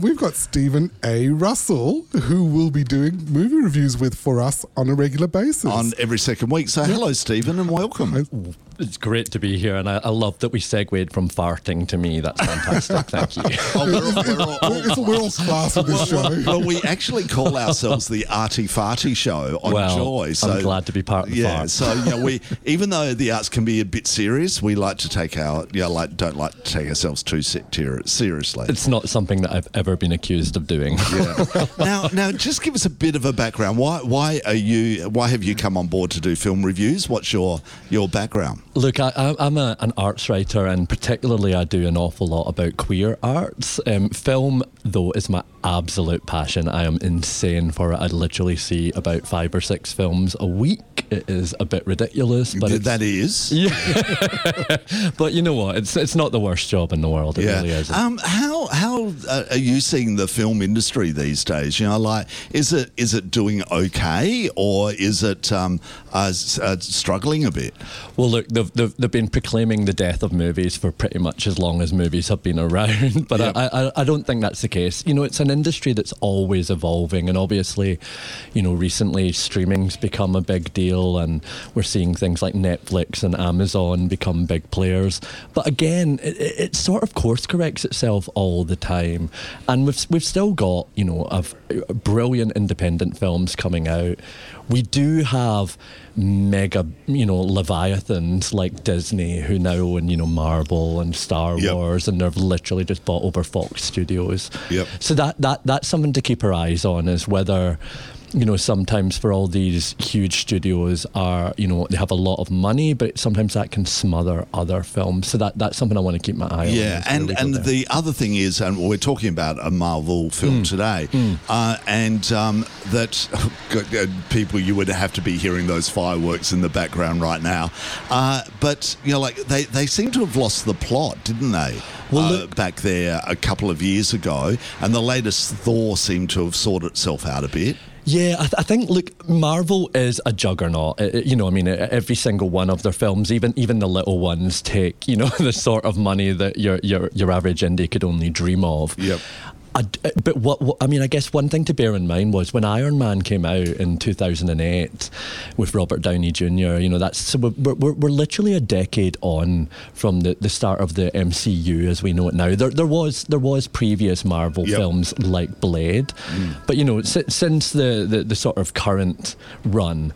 We've got Stephen A. Russell, who will be doing movie reviews for us on a regular basis. On every second week. So hello, Stephen, and welcome. It's great to be here, and I love that we segued from farting to me. That's fantastic. Thank you. We're all class with this show. Well, we actually call ourselves the Arty Farty Show on Joy. So I'm glad to be part of the fart. So we, even though the arts can be a bit serious, we like to take don't like to take ourselves too seriously. It's not something that I've ever been accused of doing. Yeah. Now, just give us a bit of a background. Why have you come on board to do film reviews? What's your background? Look, I'm an arts writer, and particularly I do an awful lot about queer arts. Film, though, is my absolute passion. I am insane for it. I literally see about 5 or 6 films a week. It is a bit ridiculous, but that is. Yeah. But you know what? It's not the worst job in the world. It really isn't. How are you seeing the film industry these days? You know, like, is it doing okay, or is it struggling a bit? Well, look, they've been proclaiming the death of movies for pretty much as long as movies have been around, but yep. I don't think that's the case. You know, it's an industry that's always evolving, and obviously, you know, recently streaming's become a big deal, and we're seeing things like Netflix and Amazon become big players. But again, it sort of course corrects itself all the time, and we've still got, you know, brilliant independent films coming out. We do have mega, you know, leviathans like Disney, who now own, you know, Marvel and Star Wars, and they've literally just bought over Fox Studios. Yep. So that's something to keep our eyes on, is whether, you know, sometimes for all these huge studios are, you know, they have a lot of money, but sometimes that can smother other films. So that's something I want to keep my eye on. Yeah, and the other thing is, and we're talking about a Marvel film today, and that people, you would have to be hearing those fireworks in the background right now. But, you know, like, they seem to have lost the plot, didn't they? Well, back there a couple of years ago, and the latest Thor seemed to have sorted itself out a bit. Yeah, I think, look, Marvel is a juggernaut. You know, I mean, every single one of their films, even the little ones, take, you know, the sort of money that your average indie could only dream of. Yep. But what I mean, I guess one thing to bear in mind was when Iron Man came out in 2008 with Robert Downey Jr. You know, we're literally a decade on from the start of the MCU as we know it now. There was previous Marvel films like Blade, but you know, since the sort of current run,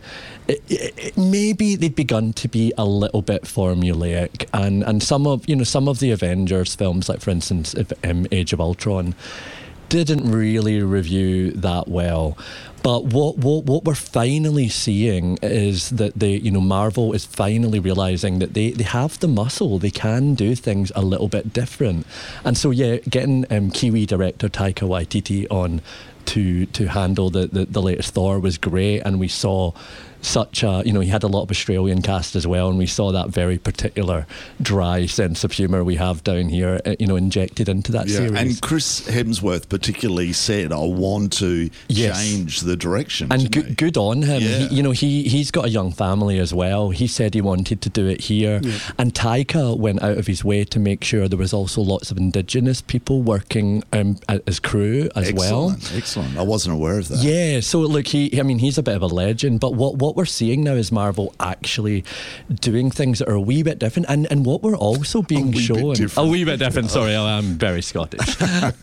maybe they'd begun to be a little bit formulaic, and some of the Avengers films, like for instance Age of Ultron, didn't really review that well. But what we're finally seeing is that Marvel is finally realising that they have the muscle. They can do things a little bit different. And so, yeah, getting Kiwi director Taika Waititi on to handle the latest Thor was great, and we saw such a, you know, he had a lot of Australian cast as well, and we saw that very particular dry sense of humour we have down here, you know, injected into that series. And Chris Hemsworth particularly said, I want to change the direction. And good on him. Yeah. He's got a young family as well. He said he wanted to do it here. Yeah. And Taika went out of his way to make sure there was also lots of Indigenous people working as crew as well. Excellent. I wasn't aware of that. Yeah, so look, he's a bit of a legend, but what we're seeing now is Marvel actually doing things that are a wee bit different, and what we're also being shown a wee bit different. Sorry, I'm very Scottish.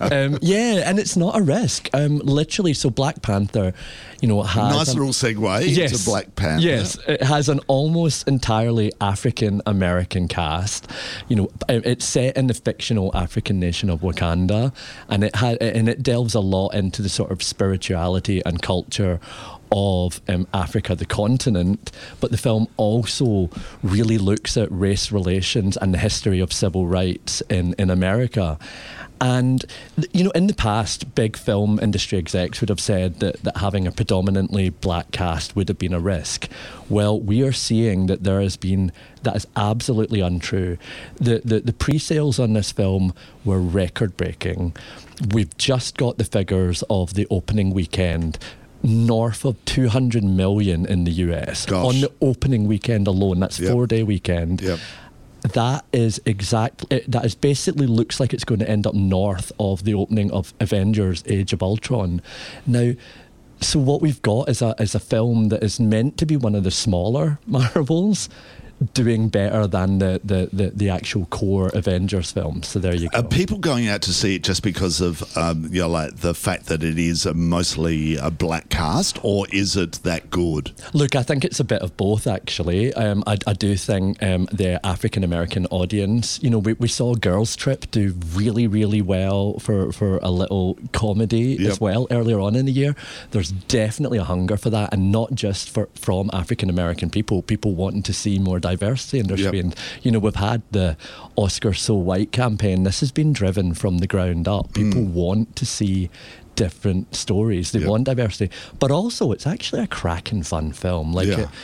Yeah, and it's not a risk. Literally, so Black Panther, you know, has nice little segue to Black Panther. Yes, it has an almost entirely African American cast. You know, it's set in the fictional African nation of Wakanda, and it delves a lot into the sort of spirituality and culture of Africa, the continent, but the film also really looks at race relations and the history of civil rights in America. And, you know, in the past, big film industry execs would have said that having a predominantly black cast would have been a risk. Well, we are seeing that that is absolutely untrue. The pre-sales on this film were record-breaking. We've just got the figures of the opening weekend, north of 200 million in the US. Gosh. On the opening weekend alone. That's 4-day weekend. Yep. that is basically looks like it's going to end up north of the opening of Avengers: Age of Ultron. Now, so what we've got is a film that is meant to be one of the smaller Marvels, doing better than the actual core Avengers film. So there you go. Are people going out to see it just because of like the fact that it is mostly a black cast, or is it that good? Look, I think it's a bit of both, actually. I do think the African American audience, we saw Girls Trip do really, really well for a little comedy as well earlier on in the year. There's definitely a hunger for that, and not just from African American people wanting to see more diversity in their screen. We've had the Oscar So White campaign. This has been driven from the ground up. People want to see different stories. They want diversity, but also it's actually a cracking fun film.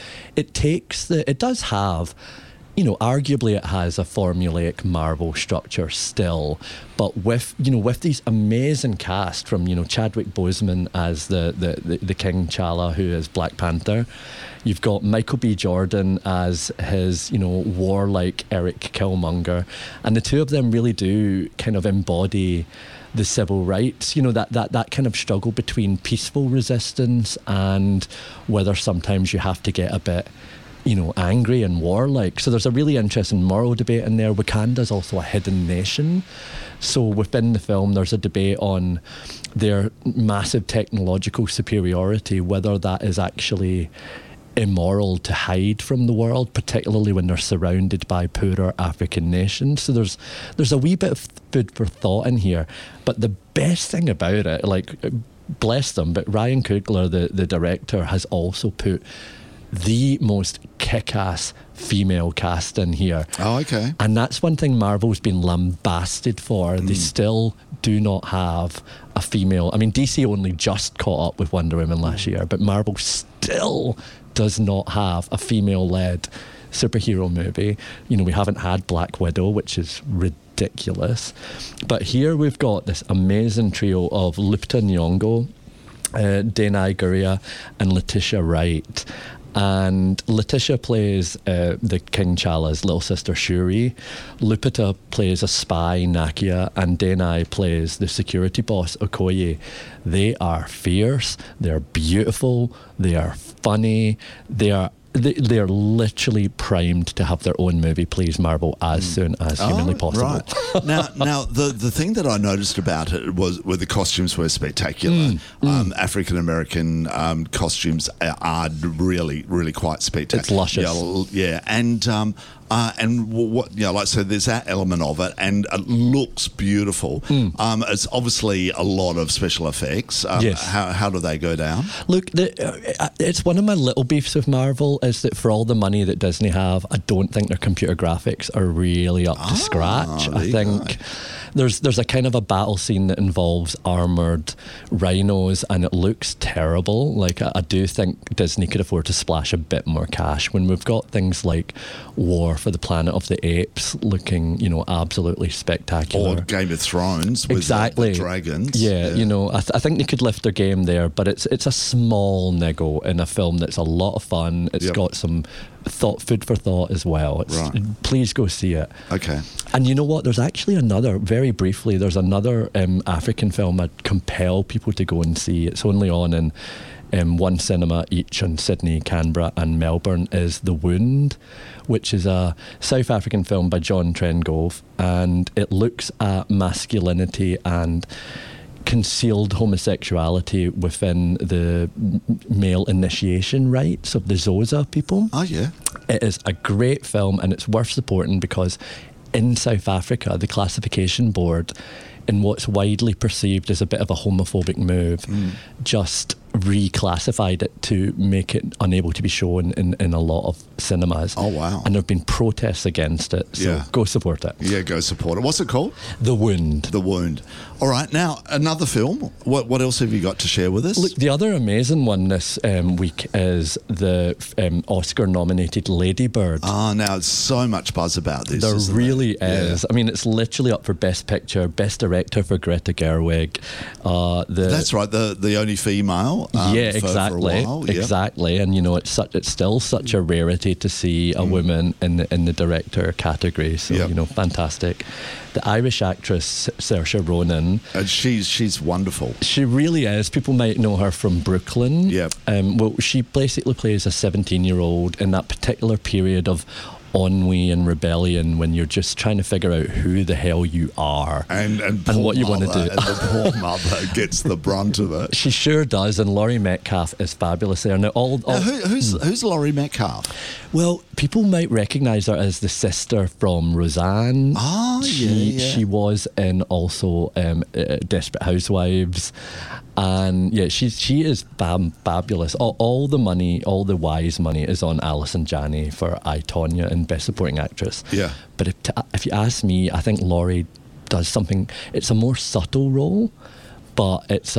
It does have, arguably it has a formulaic Marvel structure still, but with these amazing cast from, Chadwick Boseman as the King T'Challa, who is Black Panther. You've got Michael B. Jordan as his, warlike Eric Killmonger, and the two of them really do kind of embody the civil rights, that kind of struggle between peaceful resistance and whether sometimes you have to get a bit, angry and warlike. So there's a really interesting moral debate in there. Wakanda's also a hidden nation. So within the film, there's a debate on their massive technological superiority, whether that is actually immoral to hide from the world, particularly when they're surrounded by poorer African nations. So there's a wee bit of food for thought in here. But the best thing about it, bless them, but Ryan Coogler, the director, has also put the most kick-ass female cast in here. Oh, okay. And that's one thing Marvel's been lambasted for. They still do not have a female. I mean, DC only just caught up with Wonder Woman last year, but Marvel still does not have a female-led superhero movie. We haven't had Black Widow, which is ridiculous. But here we've got this amazing trio of Lupita Nyong'o, Denai Guria, and Letitia Wright. And Letitia plays the King T'Challa's little sister Shuri. Lupita plays a spy, Nakia, and Denai plays the security boss, Okoye. They are fierce, they're beautiful, they are funny, they're literally primed to have their own movie, please Marvel, as soon as humanly possible. Right. now the thing that I noticed about it were the costumes were spectacular. African American costumes are really, really quite spectacular. It's luscious. Yeah, and what so there's that element of it, and it looks beautiful. It's obviously a lot of special effects. Yes. How do they go down? Look, it's one of my little beefs with Marvel is that for all the money that Disney have, I don't think their computer graphics are really up to scratch. I think there's a kind of a battle scene that involves armoured rhinos, and it looks terrible. I do think Disney could afford to splash a bit more cash when we've got things like War for the Planet of the Apes looking, absolutely spectacular. Or Game of Thrones with the dragons. Yeah. I think they could lift their game there, but it's a small niggle in a film that's a lot of fun. It's got some food for thought as well. Please go see it. Okay. And you know what? There's actually very briefly, there's another African film I'd compel people to go and see. It's only on in one cinema each in Sydney, Canberra and Melbourne, is The Wound, which is a South African film by John Trengove, and it looks at masculinity and concealed homosexuality within the male initiation rites of the Xhosa people. Oh, yeah. It is a great film, and it's worth supporting because in South Africa, the classification board, in what's widely perceived as a bit of a homophobic move, just reclassified it to make it unable to be shown in a lot of cinemas. Oh, wow. And there have been protests against it, so go support it. Yeah, go support it. What's it called? The Wound. The Wound. All right, now, another film. What else have you got to share with us? Look, the other amazing one this week is the Oscar-nominated Lady Bird. Now, it's so much buzz about this. There really is. I mean, it's literally up for Best Picture, Best Director for Greta Gerwig. That's right, the only female yeah, for exactly, a while. Yep. exactly. And you know, it's still such a rarity to see a woman in the director category. So Yep. you know, fantastic. The Irish actress Saoirse Ronan. She's wonderful. She really is. People might know her from Brooklyn. Yep. Well, she basically plays a 17-year-old in that particular period of ennui and rebellion when you're just trying to figure out who the hell you are And what you want to do. And the poor mother gets the brunt of it. She sure does, and Laurie Metcalf is fabulous there. Now, Now, who's Laurie Metcalf? well, people might recognise her as the sister from Roseanne. Ah, yeah. She was in also Desperate Housewives, and yeah, she is fabulous. All the money, all the wise money, is on Alison Janney for I, Tonya in Best Supporting Actress. Yeah. But if you ask me, I think Laurie does something. It's a more subtle role, but it's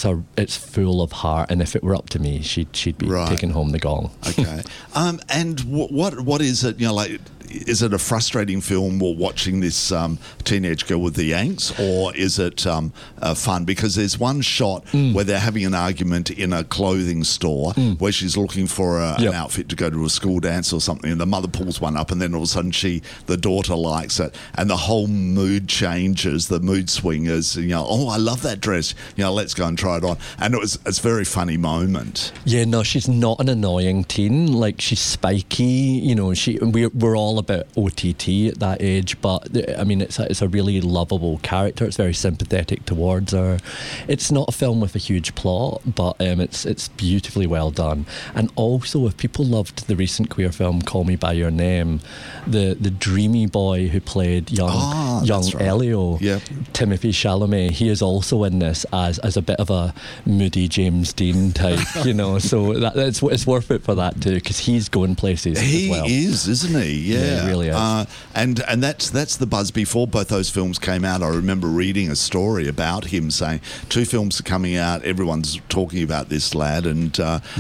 full of heart. And if it were up to me, she'd be Right. taking home the gong. Okay. And what is it? You know, like, is it a frustrating film or watching this teenage girl with the angst, or is it fun? Because there's one shot where they're having an argument in a clothing store where she's looking for an outfit to go to a school dance or something, and the mother pulls one up, and then all of a sudden the daughter likes it, and the whole mood changes. The mood swing is, you know, oh, I love that dress. You know, let's go and try it on. And it's a very funny moment. Yeah, no, she's not an annoying teen. Like, she's spiky. You know, we're all about OTT at that age, but I mean, it's a really lovable character. It's very sympathetic towards her. It's not a film with a huge plot, but it's beautifully well done. And also, if people loved the recent queer film Call Me by Your Name, the dreamy boy who played young that's right. Elio, Yep. Timothée Chalamet, he is also in this as a bit of a moody James Dean type, you know. So it's worth it for that too, because he's going places He as well. is, isn't he? Yeah, he really is. And that's the buzz. Before both those films came out, I remember reading a story about him saying 2 films are coming out. Everyone's talking about this lad, and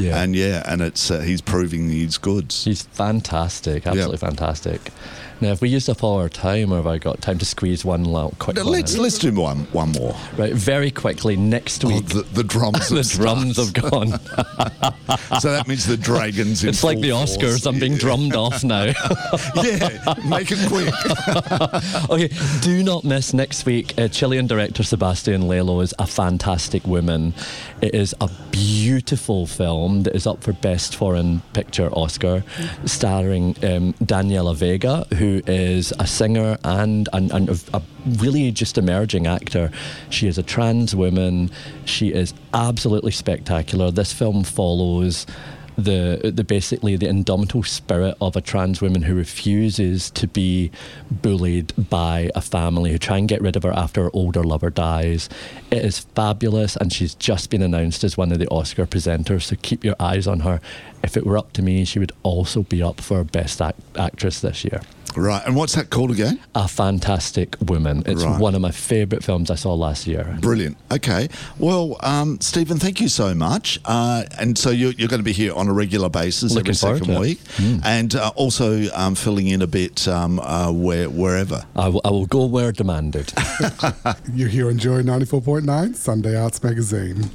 it's he's proving he's goods. He's fantastic, absolutely fantastic. Now, have we used up all our time, or have I got time to squeeze one quick one? Let's do one more. Right, very quickly, next week. The drums. The drums have gone. So that means the dragons. It's like the Oscars. I'm being drummed off now. Yeah, make it quick. Okay, do not miss next week. Chilean director Sebastian Lello is a fantastic woman. It is a beautiful film that is up for Best Foreign Picture Oscar, starring Daniela Vega, who is a singer and a really just emerging actor. She is a trans woman. She is absolutely spectacular. This film follows basically the indomitable spirit of a trans woman who refuses to be bullied by a family who try and get rid of her after her older lover dies. It is fabulous, and she's just been announced as one of the Oscar presenters, so keep your eyes on her. If it were up to me, she would also be up for Best Actress this year. Right, and what's that called again? A Fantastic Woman. It's Right. one of my favourite films I saw last year. Brilliant. Okay. Well, Stephen, thank you so much. And so you're going to be here on a regular basis Looking every forward second to it. week, and also filling in a bit wherever. I will go where demanded. You're here on Joy 94.9, Sunday Arts Magazine.